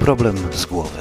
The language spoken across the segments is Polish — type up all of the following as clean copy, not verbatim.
Problem z głowy.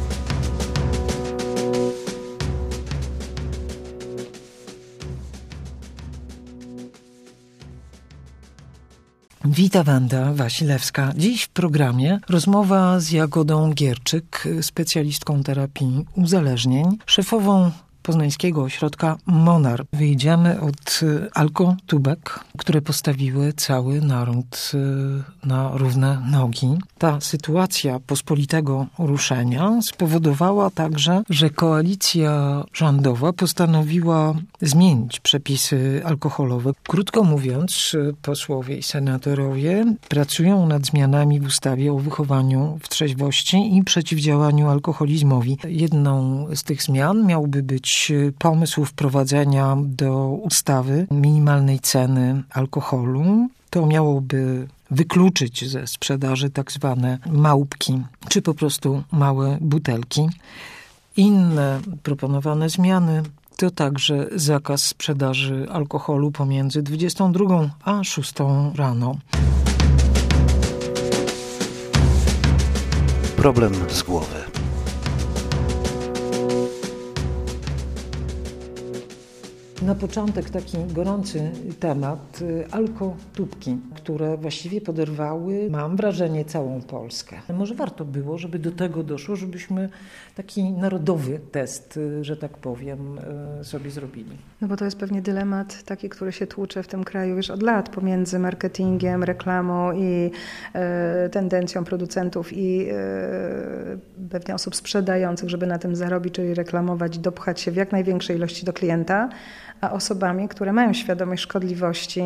Witam, Wanda Wasilewska. Dziś w programie rozmowa z Jagodą Gierczyk, specjalistką terapii uzależnień, szefową poznańskiego ośrodka Monar. Wyjdziemy od alkotubek, które postawiły cały naród na równe nogi. Ta sytuacja pospolitego ruszenia spowodowała także, że koalicja rządowa postanowiła zmienić przepisy alkoholowe. Krótko mówiąc, posłowie i senatorowie pracują nad zmianami w ustawie o wychowaniu w trzeźwości i przeciwdziałaniu alkoholizmowi. Jedną z tych zmian miałby być pomysł wprowadzenia do ustawy minimalnej ceny alkoholu. To miałoby wykluczyć ze sprzedaży tak zwane małpki, czy po prostu małe butelki. Inne proponowane zmiany to także zakaz sprzedaży alkoholu pomiędzy 22 a 6 rano. Problem z głowy. Na początek taki gorący temat, alkotubki, które właściwie poderwały, mam wrażenie, całą Polskę. Może warto było, żeby do tego doszło, żebyśmy taki narodowy test, że tak powiem, sobie zrobili. No bo to jest pewnie dylemat taki, który się tłucze w tym kraju już od lat pomiędzy marketingiem, reklamą i tendencją producentów i pewnie osób sprzedających, żeby na tym zarobić, czyli reklamować, dopchać się w jak największej ilości do klienta, a osobami, które mają świadomość szkodliwości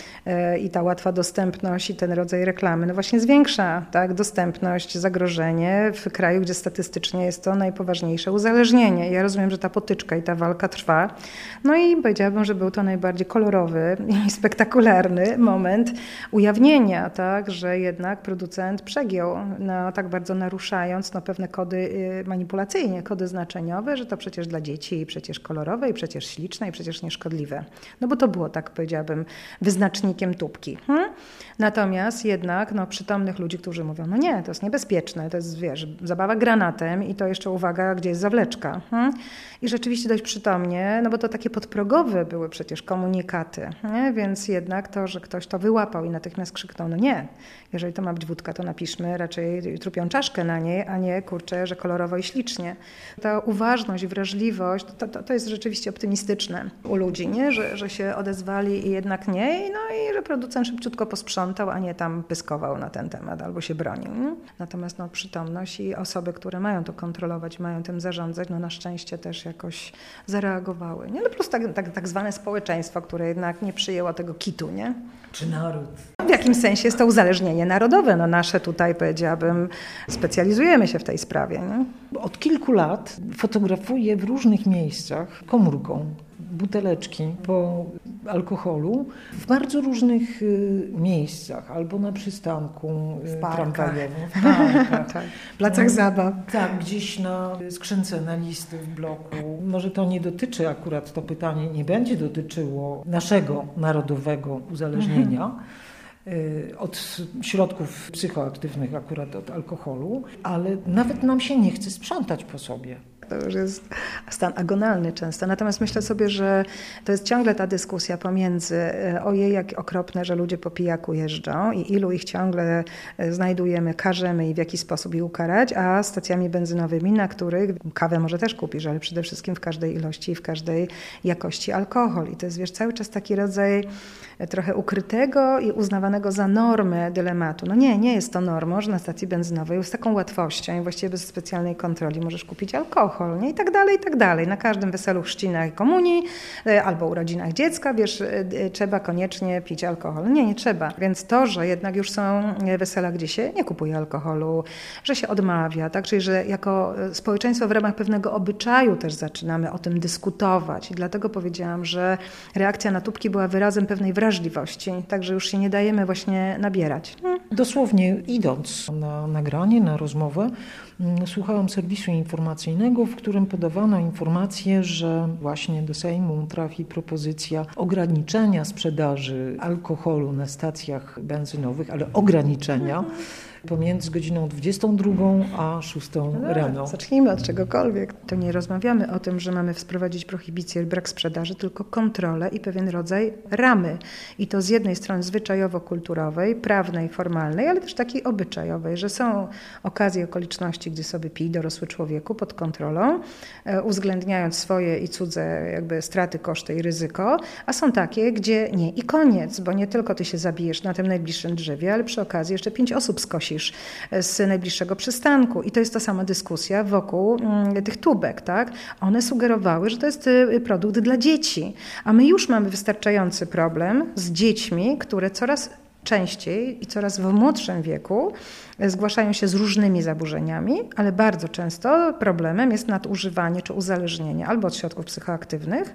i ta łatwa dostępność i ten rodzaj reklamy, no właśnie zwiększa dostępność, zagrożenie w kraju, gdzie statystycznie jest to najpoważniejsze uzależnienie. Ja rozumiem, że ta potyczka i ta walka trwa. No i powiedziałabym, że był to najbardziej kolorowy i spektakularny moment ujawnienia, że jednak producent przegiął, tak bardzo naruszając pewne kody manipulacyjne, kody znaczeniowe, że to przecież dla dzieci i przecież kolorowe i przecież śliczne i przecież nieszkodliwe. No bo to było, tak powiedziałabym, wyznacznikiem tubki. Natomiast jednak przytomnych ludzi, którzy mówią, no nie, to jest niebezpieczne, to jest, zabawa granatem i to jeszcze uwaga, gdzie jest zawleczka. I rzeczywiście dość przytomnie, no bo to takie podprogowe były przecież komunikaty, nie? Więc jednak to, że ktoś to wyłapał i natychmiast krzyknął, no nie, jeżeli to ma być wódka, to napiszmy raczej trupią czaszkę na niej, a nie, że kolorowo i ślicznie. Ta uważność, wrażliwość, to jest rzeczywiście optymistyczne u ludzi, nie? Że się odezwali i jednak nie, i że producent szybciutko posprzątał, a nie tam pyskował na ten temat albo się bronił. Nie? Natomiast przytomność i osoby, które mają to kontrolować, mają tym zarządzać, na szczęście też jakoś zareagowały. Nie? No plus tak zwane społeczeństwo, które jednak nie przyjęło tego kitu, nie? Czy naród? W jakim sensie jest to uzależnienie narodowe? Nasze tutaj, powiedziałabym, specjalizujemy się w tej sprawie. Nie? Od kilku lat fotografuję w różnych miejscach komórką buteleczki po alkoholu w bardzo różnych miejscach, albo na przystanku tramwajowym, w parkach, w placach zabaw. Tak, gdzieś na skrzyncone listy w bloku. Może to nie dotyczy akurat, to pytanie nie będzie dotyczyło naszego narodowego uzależnienia od środków psychoaktywnych, akurat od alkoholu, ale nawet nam się nie chce sprzątać po sobie. To już jest stan agonalny często. Natomiast myślę sobie, że to jest ciągle ta dyskusja pomiędzy ojej, jak okropne, że ludzie po pijaku jeżdżą i ilu ich ciągle znajdujemy, karzemy i w jaki sposób ich ukarać, a stacjami benzynowymi, na których kawę może też kupisz, ale przede wszystkim w każdej ilości i w każdej jakości alkohol. I to jest, cały czas taki rodzaj trochę ukrytego i uznawanego za normę dylematu. No nie jest to normą, że na stacji benzynowej z taką łatwością i właściwie bez specjalnej kontroli możesz kupić alkohol, nie? I tak dalej. Na każdym weselu, chrzcinach i komunii albo urodzinach dziecka, trzeba koniecznie pić alkohol. Nie trzeba. Więc to, że jednak już są wesela, gdzie się nie kupuje alkoholu, że się odmawia, tak? Czyli że jako społeczeństwo w ramach pewnego obyczaju też zaczynamy o tym dyskutować. I dlatego powiedziałam, że reakcja na tubki była wyrazem pewnej wrażliwości, także już się nie dajemy właśnie nabierać. Dosłownie idąc na nagranie, na rozmowę, słuchałam serwisu informacyjnego, w którym podawano informację, że właśnie do Sejmu trafi propozycja ograniczenia sprzedaży alkoholu na stacjach benzynowych, ale ograniczenia pomiędzy godziną 22 a 6 rano. Zacznijmy od czegokolwiek. To nie rozmawiamy o tym, że mamy wprowadzić prohibicję, brak sprzedaży, tylko kontrolę i pewien rodzaj ramy. I to z jednej strony zwyczajowo-kulturowej, prawnej, formalnej, ale też takiej obyczajowej, że są okazje, okoliczności, gdzie sobie pij dorosły człowieku pod kontrolą, uwzględniając swoje i cudze jakby straty, koszty i ryzyko, a są takie, gdzie nie i koniec, bo nie tylko ty się zabijesz na tym najbliższym drzewie, ale przy okazji jeszcze 5 osób skosisz z najbliższego przystanku. I to jest ta sama dyskusja wokół tych tubek, tak? One sugerowały, że to jest produkt dla dzieci. A my już mamy wystarczający problem z dziećmi, które coraz częściej i coraz w młodszym wieku zgłaszają się z różnymi zaburzeniami, ale bardzo często problemem jest nadużywanie czy uzależnienie albo od środków psychoaktywnych,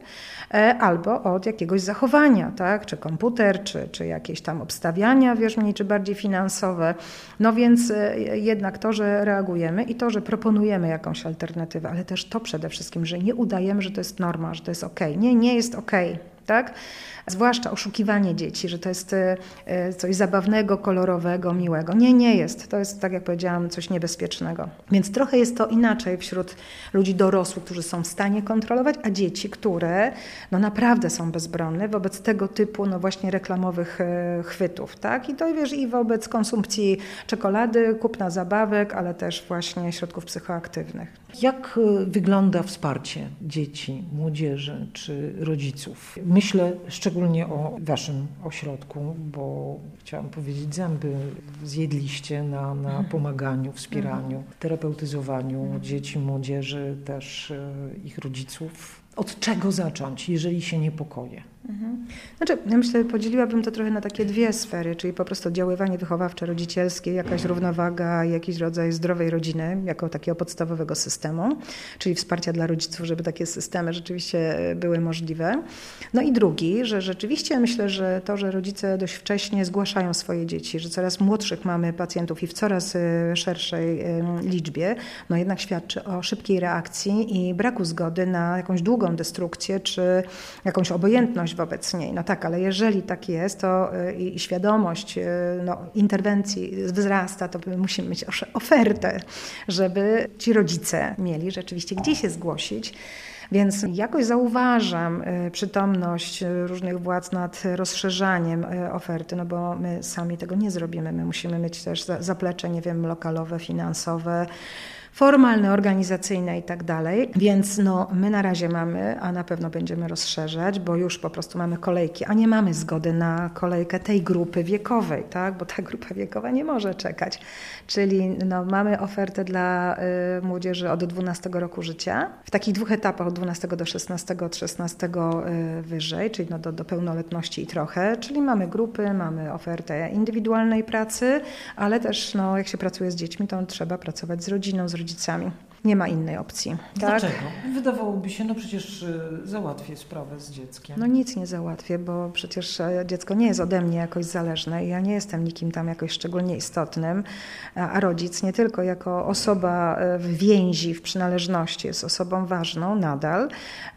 albo od jakiegoś zachowania, tak? Czy komputer, czy jakieś tam obstawiania, mniej czy bardziej finansowe. No więc jednak to, że reagujemy i to, że proponujemy jakąś alternatywę, ale też to przede wszystkim, że nie udajemy, że to jest norma, że to jest okej. Nie jest okej. Tak? Zwłaszcza oszukiwanie dzieci, że to jest coś zabawnego, kolorowego, miłego. Nie jest. To jest, tak jak powiedziałam, coś niebezpiecznego. Więc trochę jest to inaczej wśród ludzi dorosłych, którzy są w stanie kontrolować, a dzieci, które no naprawdę są bezbronne wobec tego typu no właśnie reklamowych chwytów. Tak? I to i wobec konsumpcji czekolady, kupna zabawek, ale też właśnie środków psychoaktywnych. Jak wygląda wsparcie dzieci, młodzieży czy rodziców? Myślę szczególnie o waszym ośrodku, bo chciałam powiedzieć, zęby zjedliście na pomaganiu, wspieraniu, terapeutyzowaniu dzieci, młodzieży, też ich rodziców. Od czego zacząć, jeżeli się niepokoję? Znaczy, ja myślę, podzieliłabym to trochę na takie dwie sfery, czyli po prostu oddziaływanie wychowawcze, rodzicielskie, jakaś równowaga, jakiś rodzaj zdrowej rodziny, jako takiego podstawowego systemu, czyli wsparcia dla rodziców, żeby takie systemy rzeczywiście były możliwe. No i drugi, że rzeczywiście myślę, że to, że rodzice dość wcześnie zgłaszają swoje dzieci, że coraz młodszych mamy pacjentów i w coraz szerszej liczbie, no jednak świadczy o szybkiej reakcji i braku zgody na jakąś długą destrukcję, czy jakąś obojętność wobec niej. No tak, ale jeżeli tak jest, to i świadomość interwencji wzrasta, to musimy mieć ofertę, żeby ci rodzice mieli rzeczywiście gdzie się zgłosić. Więc jakoś zauważam przytomność różnych władz nad rozszerzaniem oferty, no bo my sami tego nie zrobimy. My musimy mieć też zaplecze, lokalowe, finansowe, formalne, organizacyjne i tak dalej. Więc my na razie mamy, a na pewno będziemy rozszerzać, bo już po prostu mamy kolejki, a nie mamy zgody na kolejkę tej grupy wiekowej, tak? Bo ta grupa wiekowa nie może czekać. Czyli mamy ofertę dla młodzieży od 12 roku życia, w takich 2 etapach od 12 do 16, od 16 wyżej, czyli do pełnoletności i trochę, czyli mamy grupy, mamy ofertę indywidualnej pracy, ale też jak się pracuje z dziećmi, to trzeba pracować z rodziną, z rodzicami. Nie ma innej opcji. Tak? Dlaczego? Wydawałoby się, przecież załatwię sprawę z dzieckiem. Nic nie załatwię, bo przecież dziecko nie jest ode mnie jakoś zależne. Ja nie jestem nikim tam jakoś szczególnie istotnym, a rodzic nie tylko jako osoba w więzi, w przynależności jest osobą ważną nadal.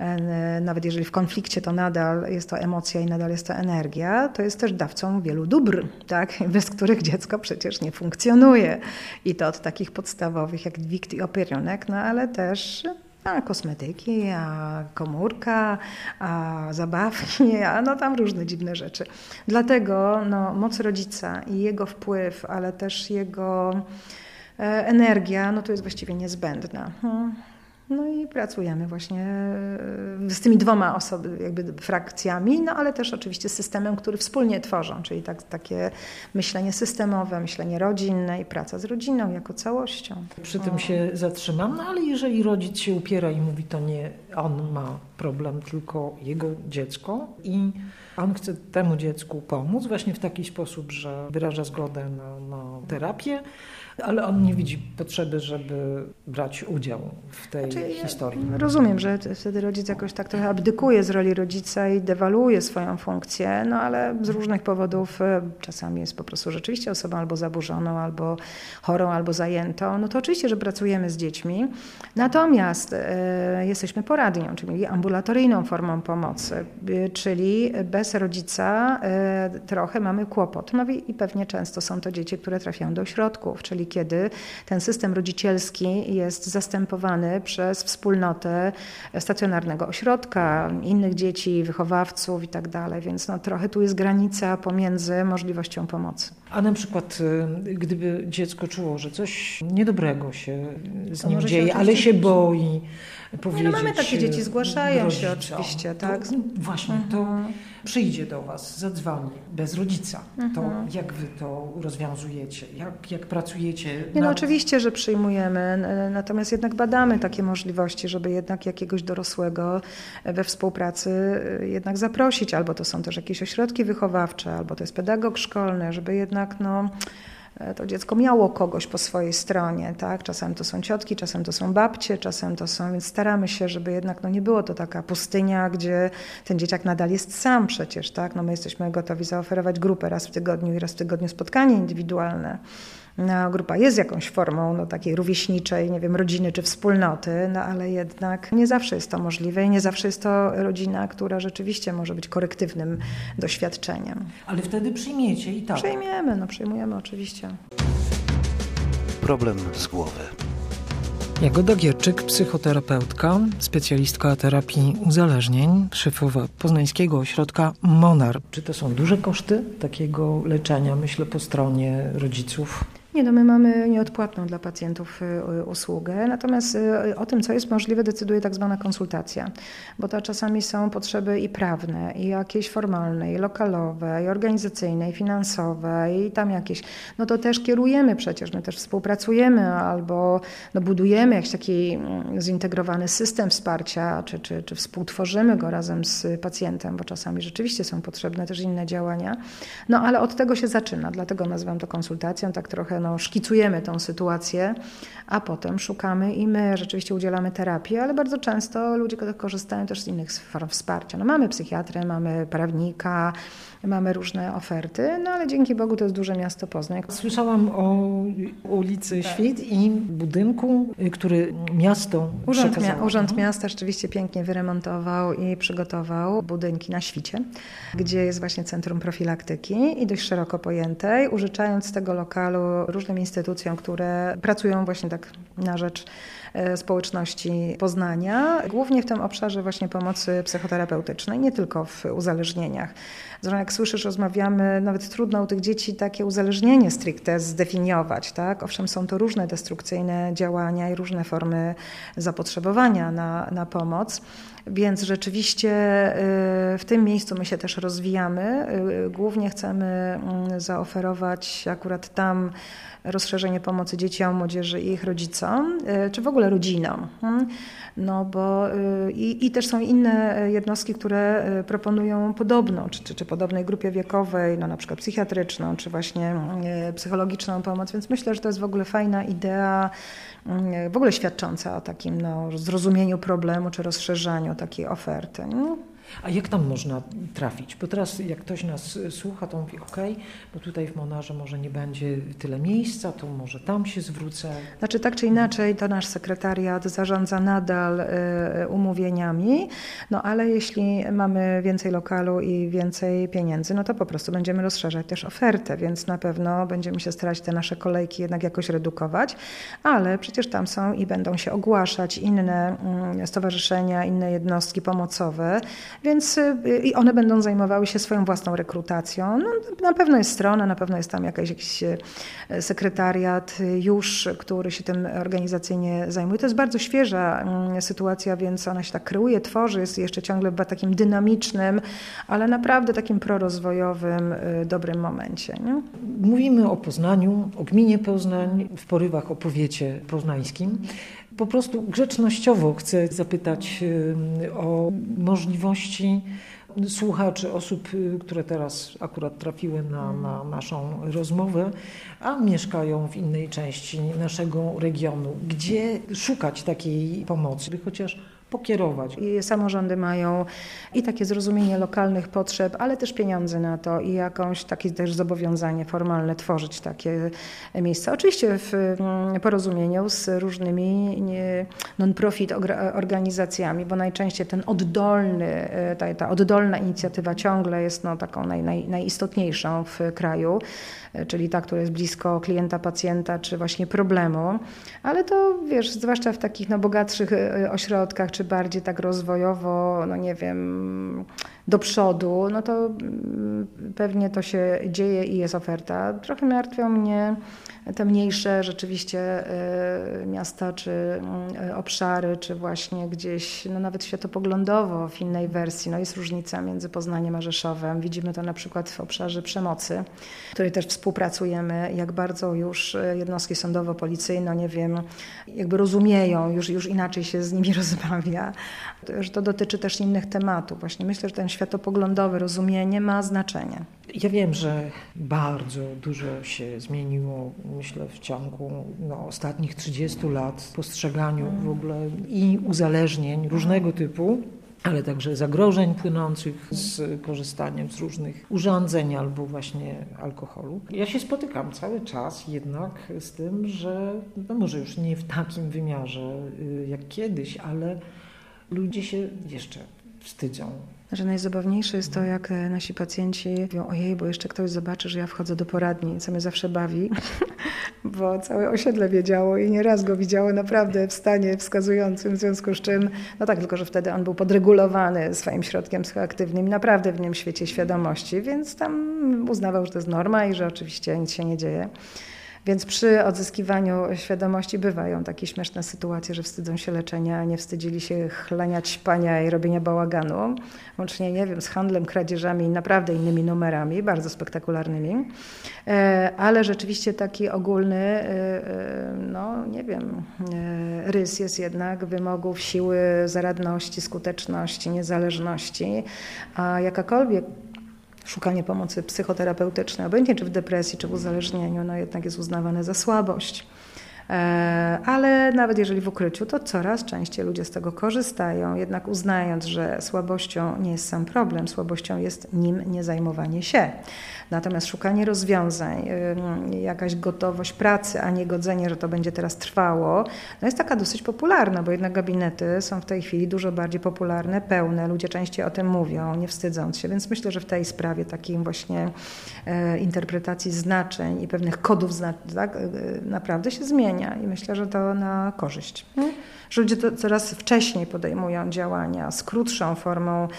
Nawet jeżeli w konflikcie, to nadal jest to emocja i nadal jest to energia, to jest też dawcą wielu dóbr, tak? Bez których dziecko przecież nie funkcjonuje. I to od takich podstawowych jak dwigt i opierunek, ale też kosmetyki, a komórka, a zabawki, tam różne dziwne rzeczy. Dlatego moc rodzica i jego wpływ, ale też jego energia, to jest właściwie niezbędna. I pracujemy właśnie z tymi 2 frakcjami, ale też oczywiście systemem, który wspólnie tworzą, czyli takie myślenie systemowe, myślenie rodzinne i praca z rodziną jako całością. Przy tym się zatrzymam, ale jeżeli rodzic się upiera i mówi, to nie on ma problem, tylko jego dziecko i On chce temu dziecku pomóc właśnie w taki sposób, że wyraża zgodę na terapię, ale on nie widzi potrzeby, żeby brać udział w tej historii. Ja rozumiem, że wtedy rodzic jakoś tak trochę abdykuje z roli rodzica i dewaluuje swoją funkcję, no ale z różnych powodów czasami jest po prostu rzeczywiście osobą albo zaburzoną, albo chorą, albo zajętą. No to oczywiście, że pracujemy z dziećmi, natomiast jesteśmy poradnią, czyli ambulatoryjną formą pomocy, czyli bez rodzica trochę mamy kłopot. No i pewnie często są to dzieci, które trafiają do ośrodków, czyli kiedy ten system rodzicielski jest zastępowany przez wspólnotę stacjonarnego ośrodka, innych dzieci, wychowawców i tak dalej, więc no, trochę tu jest granica pomiędzy możliwością pomocy. A na przykład gdyby dziecko czuło, że coś niedobrego się z nim dzieje, ale się boi powiedzieć. No mamy takie dzieci, zgłaszają się oczywiście, tak? Właśnie, to przyjdzie do was, zadzwoni bez rodzica. To jak wy to rozwiązujecie? Jak pracujecie? No oczywiście, że przyjmujemy, natomiast jednak badamy takie możliwości, żeby jednak jakiegoś dorosłego we współpracy jednak zaprosić, albo to są też jakieś ośrodki wychowawcze, albo to jest pedagog szkolny, żeby jednak to dziecko miało kogoś po swojej stronie, tak? Czasem to są ciotki, czasem to są babcie, czasem to są, więc staramy się, żeby jednak nie było to taka pustynia, gdzie ten dzieciak nadal jest sam przecież, tak? No my jesteśmy gotowi zaoferować grupę raz w tygodniu i raz w tygodniu spotkanie indywidualne. No, grupa jest jakąś formą takiej rówieśniczej, nie wiem, rodziny czy wspólnoty, no ale jednak nie zawsze jest to możliwe i nie zawsze jest to rodzina, która rzeczywiście może być korektywnym doświadczeniem. Ale wtedy przyjmiecie i tak. Przyjmujemy oczywiście. Problem z głowy. Jagoda Gierczyk, psychoterapeutka, specjalistka terapii uzależnień, szefowa poznańskiego ośrodka Monar. Czy to są duże koszty takiego leczenia, myślę, po stronie rodziców? Nie, my mamy nieodpłatną dla pacjentów usługę, natomiast o tym, co jest możliwe, decyduje tak zwana konsultacja, bo to czasami są potrzeby i prawne, i jakieś formalne, i lokalowe, i organizacyjne, i finansowe, i tam jakieś, no to też kierujemy przecież, my też współpracujemy albo budujemy jakiś taki zintegrowany system wsparcia, czy współtworzymy go razem z pacjentem, bo czasami rzeczywiście są potrzebne też inne działania, no ale od tego się zaczyna, dlatego nazywam to konsultacją, tak trochę szkicujemy tą sytuację, a potem szukamy i my rzeczywiście udzielamy terapii, ale bardzo często ludzie korzystają też z innych form wsparcia. Mamy psychiatrę, mamy prawnika, mamy różne oferty, ale dzięki Bogu to jest duże miasto Poznań. Słyszałam o ulicy Świt i budynku, który miasto przekazało. Urząd Miasta rzeczywiście pięknie wyremontował i przygotował budynki na Świcie, gdzie jest właśnie Centrum Profilaktyki i dość szeroko pojętej, użyczając z tego lokalu różnym instytucjom, które pracują właśnie tak na rzecz społeczności Poznania, głównie w tym obszarze właśnie pomocy psychoterapeutycznej, nie tylko w uzależnieniach. Zresztą jak słyszysz, rozmawiamy, nawet trudno u tych dzieci takie uzależnienie stricte zdefiniować, tak? Owszem, są to różne destrukcyjne działania i różne formy zapotrzebowania na pomoc, więc rzeczywiście w tym miejscu my się też rozwijamy. Głównie chcemy zaoferować akurat tam rozszerzenie pomocy dzieciom, młodzieży i ich rodzicom, czy w ogóle rodzinom. No bo i też są inne jednostki, które proponują podobną, czy podobnej grupie wiekowej, na przykład psychiatryczną, czy właśnie psychologiczną pomoc, więc myślę, że to jest w ogóle fajna idea, w ogóle świadcząca o takim zrozumieniu problemu, czy rozszerzaniu takiej oferty. A jak tam można trafić? Bo teraz jak ktoś nas słucha, to mówi bo tutaj w Monarze może nie będzie tyle miejsca, to może tam się zwrócę. Znaczy tak czy inaczej to nasz sekretariat zarządza nadal umówieniami, ale jeśli mamy więcej lokalu i więcej pieniędzy, to po prostu będziemy rozszerzać też ofertę, więc na pewno będziemy się starać te nasze kolejki jednak jakoś redukować, ale przecież tam są i będą się ogłaszać inne stowarzyszenia, inne jednostki pomocowe, więc i one będą zajmowały się swoją własną rekrutacją. Na pewno jest strona, na pewno jest tam jakiś sekretariat już, który się tym organizacyjnie zajmuje. To jest bardzo świeża sytuacja, więc ona się tak kreuje, tworzy, jest jeszcze ciągle w takim dynamicznym, ale naprawdę takim prorozwojowym, dobrym momencie. Nie? Mówimy o Poznaniu, o gminie Poznań, w porywach o powiecie poznańskim. Po prostu grzecznościowo chcę zapytać o możliwości słuchaczy, osób, które teraz akurat trafiły na naszą rozmowę, a mieszkają w innej części naszego regionu. Gdzie szukać takiej pomocy, by chociaż pokierować? I samorządy mają i takie zrozumienie lokalnych potrzeb, ale też pieniądze na to i jakąś takie też zobowiązanie formalne tworzyć takie miejsca. Oczywiście w porozumieniu z różnymi non-profit organizacjami, bo najczęściej ten oddolny, ta oddolna inicjatywa ciągle jest taką najistotniejszą w kraju, czyli ta, która jest blisko klienta, pacjenta, czy właśnie problemu. Ale to wiesz, zwłaszcza w takich bogatszych ośrodkach, czy bardziej tak rozwojowo, do przodu, to pewnie to się dzieje i jest oferta. Trochę martwią mnie te mniejsze rzeczywiście miasta, czy obszary, czy właśnie gdzieś, nawet światopoglądowo w innej wersji. Jest różnica między Poznaniem a Rzeszowem. Widzimy to na przykład w obszarze przemocy, w której też współpracujemy, jak bardzo już jednostki sądowo-policyjne, jakby rozumieją, już inaczej się z nimi rozmawia, że to dotyczy też innych tematów. Właśnie myślę, że ten światopoglądowe rozumienie ma znaczenie. Ja wiem, że bardzo dużo się zmieniło, myślę, w ciągu ostatnich 30 lat w postrzeganiu w ogóle i uzależnień różnego typu, ale także zagrożeń płynących z korzystaniem z różnych urządzeń albo właśnie alkoholu. Ja się spotykam cały czas jednak z tym, że może już nie w takim wymiarze jak kiedyś, ale ludzie się jeszcze wstydzą. Najzabawniejsze jest to, jak nasi pacjenci mówią: ojej, bo jeszcze ktoś zobaczy, że ja wchodzę do poradni, co mnie zawsze bawi, bo całe osiedle wiedziało i nieraz go widziało naprawdę w stanie wskazującym, w związku z czym, tylko że wtedy on był podregulowany swoim środkiem psychoaktywnym, naprawdę w innym świecie świadomości, więc tam uznawał, że to jest norma i że oczywiście nic się nie dzieje. Więc przy odzyskiwaniu świadomości bywają takie śmieszne sytuacje, że wstydzą się leczenia, nie wstydzili się chlania, ćpania i robienia bałaganu, łącznie, z handlem, kradzieżami i naprawdę innymi numerami, bardzo spektakularnymi. Ale rzeczywiście taki ogólny, rys jest jednak wymogów siły, zaradności, skuteczności, niezależności, a jakakolwiek szukanie pomocy psychoterapeutycznej, obojętnie czy w depresji, czy w uzależnieniu, jednak jest uznawane za słabość. Ale nawet jeżeli w ukryciu, to coraz częściej ludzie z tego korzystają, jednak uznając, że słabością nie jest sam problem, słabością jest nim niezajmowanie się. Natomiast szukanie rozwiązań, jakaś gotowość pracy, a nie godzenie, że to będzie teraz trwało, jest taka dosyć popularna, bo jednak gabinety są w tej chwili dużo bardziej popularne, pełne, ludzie częściej o tym mówią, nie wstydząc się, więc myślę, że w tej sprawie takiej właśnie interpretacji znaczeń i pewnych kodów naprawdę się zmienia i myślę, że to na korzyść. Że ludzie to coraz wcześniej podejmują działania z krótszą formą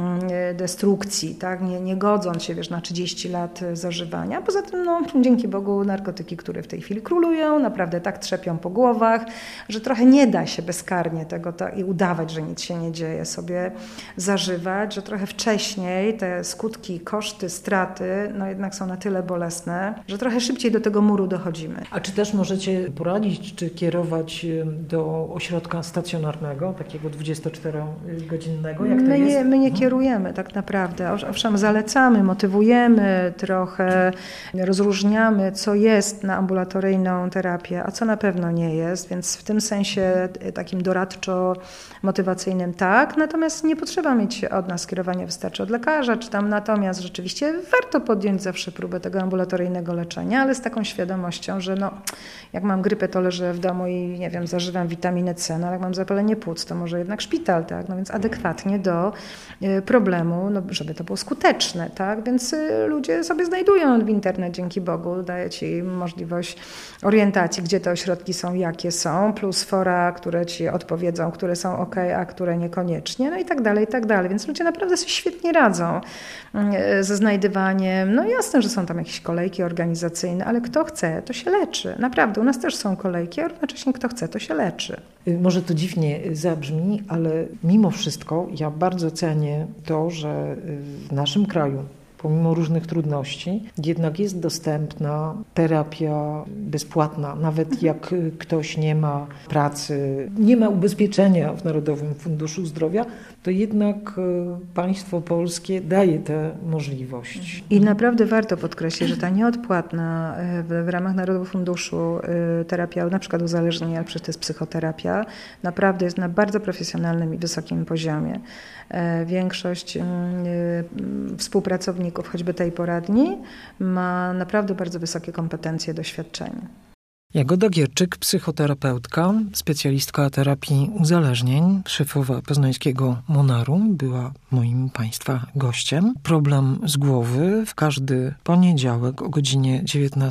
destrukcji, nie godząc się na 30 lat zażywania. Poza tym, dzięki Bogu, narkotyki, które w tej chwili królują, naprawdę tak trzepią po głowach, że trochę nie da się bezkarnie tego i udawać, że nic się nie dzieje, sobie zażywać, że trochę wcześniej te skutki, koszty, straty jednak są na tyle bolesne, że trochę szybciej do tego muru dochodzimy. A czy też możecie poradzić, czy kierować do ośrodka stacjonarnego, takiego 24-godzinnego? Jak to jest? My nie kierujemy tak naprawdę. Owszem, zalecamy, motywujemy trochę, rozróżniamy, co jest na ambulatoryjną terapię, a co na pewno nie jest, więc w tym sensie takim doradczo-motywacyjnym tak, natomiast nie potrzeba mieć od nas skierowania, wystarczy od lekarza, czy tam natomiast rzeczywiście warto podjąć zawsze próbę tego ambulatoryjnego leczenia, ale z taką świadomością, że jak mam grypę, to leżę w domu i zażywam witaminę C, ale jak mam zapalenie płuc, to może jednak szpital, tak? Więc adekwatnie do problemu, żeby to było skuteczne, tak? Więc ludzie sobie znajdują w internecie, dzięki Bogu, daje ci możliwość orientacji, gdzie te ośrodki są, jakie są, plus fora, które ci odpowiedzą, które są ok, a które niekoniecznie, i tak dalej, i tak dalej. Więc ludzie naprawdę sobie świetnie radzą ze znajdywaniem. Jasne, że są tam jakieś kolejki organizacyjne, ale kto chce, to się leczy. Naprawdę, u nas też są kolejki, a równocześnie kto chce, to się leczy. Może to dziwnie zabrzmi, ale mimo wszystko ja bardzo cenię to, że w naszym kraju pomimo różnych trudności, jednak jest dostępna terapia bezpłatna. Nawet jak ktoś nie ma pracy, nie ma ubezpieczenia w Narodowym Funduszu Zdrowia, to jednak państwo polskie daje tę możliwość. I naprawdę warto podkreślić, że ta nieodpłatna w ramach Narodowego Funduszu terapia, na przykład uzależnienia, ale przecież to jest psychoterapia, naprawdę jest na bardzo profesjonalnym i wysokim poziomie. Większość współpracowników choćby tej poradni ma naprawdę bardzo wysokie kompetencje, doświadczenie. Jagoda Gierczyk, psychoterapeutka, specjalistka terapii uzależnień, szefowa poznańskiego Monaru, była moim Państwa gościem. Problem z głowy w każdy poniedziałek o godzinie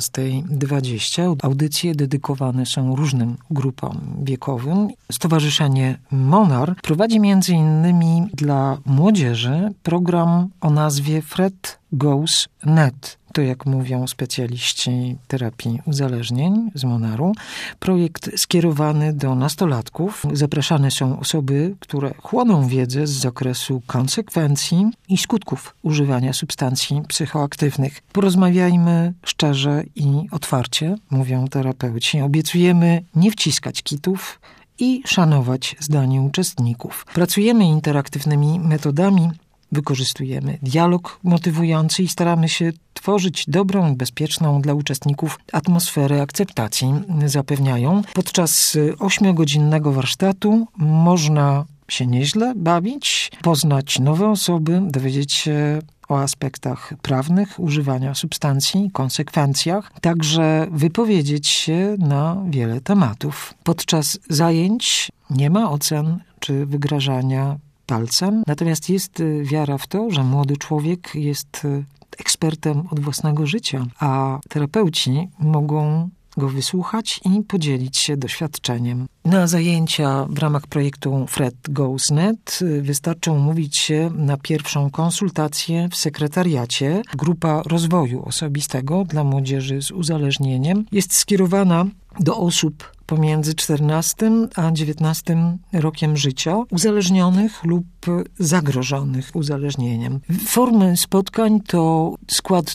19:20. Audycje dedykowane są różnym grupom wiekowym. Stowarzyszenie Monar prowadzi m.in. dla młodzieży program o nazwie Fred Goes Net. To, jak mówią specjaliści terapii uzależnień z Monaru, projekt skierowany do nastolatków. Zapraszane są osoby, które chłoną wiedzę z zakresu konsekwencji i skutków używania substancji psychoaktywnych. Porozmawiajmy szczerze i otwarcie, mówią terapeuci. Obiecujemy nie wciskać kitów i szanować zdanie uczestników. Pracujemy interaktywnymi metodami, wykorzystujemy dialog motywujący i staramy się tworzyć dobrą i bezpieczną dla uczestników atmosferę akceptacji, zapewniają. Podczas 8-godzinnego warsztatu można się nieźle bawić, poznać nowe osoby, dowiedzieć się o aspektach prawnych używania substancji, konsekwencjach, także wypowiedzieć się na wiele tematów. Podczas zajęć nie ma ocen czy wygrażania palcem, natomiast jest wiara w to, że młody człowiek jest ekspertem od własnego życia, a terapeuci mogą go wysłuchać i podzielić się doświadczeniem. Na zajęcia w ramach projektu Fred Goes Net wystarczy umówić się na pierwszą konsultację w sekretariacie. Grupa rozwoju osobistego dla młodzieży z uzależnieniem jest skierowana do osób pomiędzy 14 a 19 rokiem życia, uzależnionych lub zagrożonych uzależnieniem. Formy spotkań to skład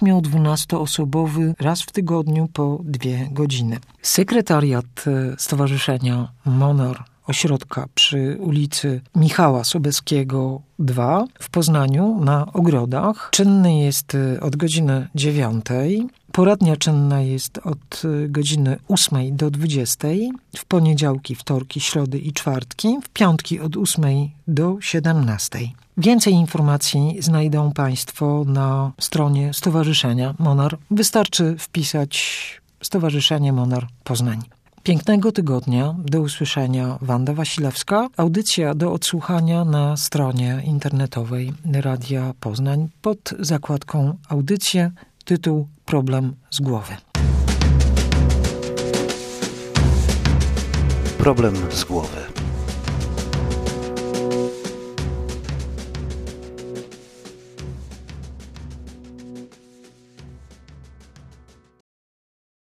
8-12 osobowy raz w tygodniu po 2 godziny. Sekretariat Stowarzyszenia Monar ośrodka przy ulicy Michała Sobieskiego 2 w Poznaniu na Ogrodach. Czynny jest od godziny 9. Poradnia czynna jest od godziny 8 do 20. W poniedziałki, wtorki, środy i czwartki. W piątki od 8 do 17. Więcej informacji znajdą Państwo na stronie Stowarzyszenia Monar. Wystarczy wpisać Stowarzyszenie Monar Poznań. Pięknego tygodnia, do usłyszenia. Wanda Wasilewska. Audycja do odsłuchania na stronie internetowej Radia Poznań pod zakładką Audycje, tytuł Problem z głowy. Problem z głowy.